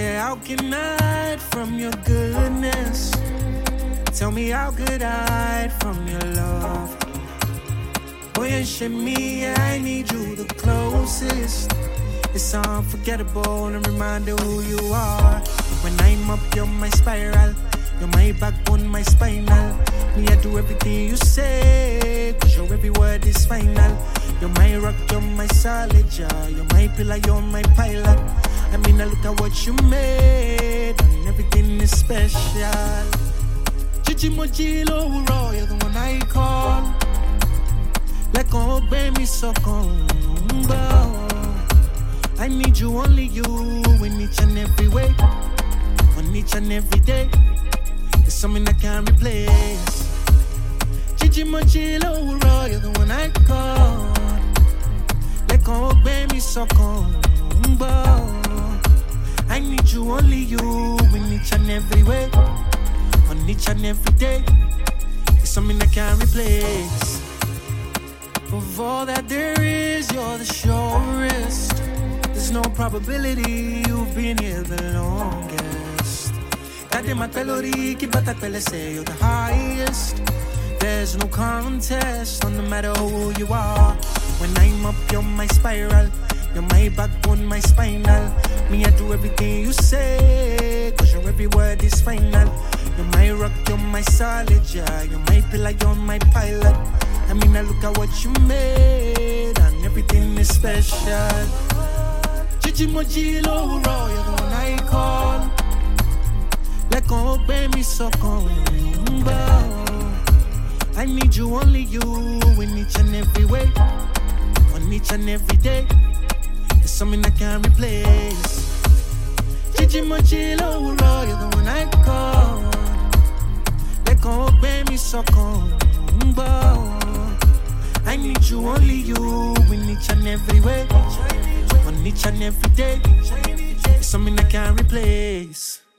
Yeah, how can I hide from your goodness? Tell me how could I hide from your love? Boy, you shit me, yeah, I need you the closest. It's unforgettable and reminder who you are. When I'm up, you're my spiral. You're my backbone, my spinal. Me, I do everything you say, cause your every word is final. You're my rock, you're my solid jar. You're my pillar, you're my pilot. I mean, I look at what you made, and everything is special. Gigi Mojilo, you're the one I call. Like oh baby, so combo. I need you, only you, in each and every way, on each and every day. It's something I can't replace. Gigi Mojilo, you're the one I call. Like oh baby, so combo. I need you, only you, in each and every way, on each and every day. It's something I can't replace. Of all that there is, you're the surest. There's no probability you've been here the longest. Dade matelori ki bata pele say you're the highest. There's no contest, no matter who you are. When I'm up, you're my spiral. You're my backbone, my spinal. Me, I do everything you say, cause your every word is final. You're my rock, you're my solid jar. You're my pillar, you're my pilot. I mean, I look at what you made, and everything is special. Gigi Mojilo, you're the one I call. Like oh baby, so combo. I need you, only you, in each and every way, on each and every day. It's something I can't replace. Gigi Mojilo, you're the one I call. Like oh baby, so combo. I need you, only you, in each and every way, on each and every day. It's something I can't replace.